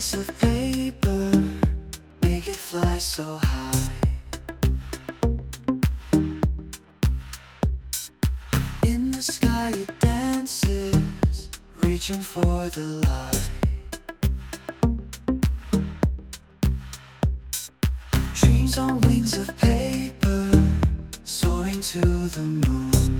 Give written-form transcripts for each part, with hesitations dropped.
piece of paper, make it fly so high. In the sky it dances, reaching for the light. Dreams on wings of paper, soaring to the moon.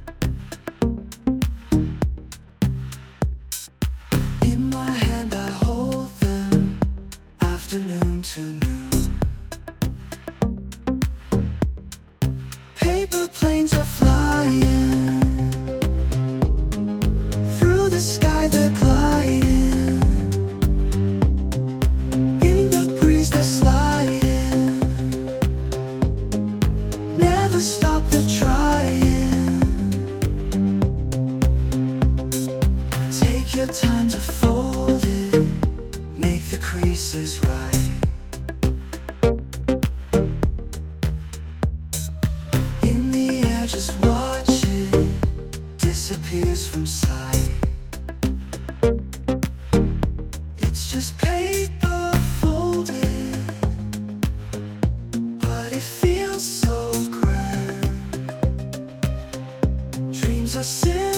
In my hand I hold them, afternoon to noon. Paper planes are flying, through the sky they're gliding. In the breeze they're sliding, never stop the trying. Take your time to fold it, make the creases right. In the air just watch it, disappears from sight. It's just paper folded, but it feels so grand. Dreams are simple,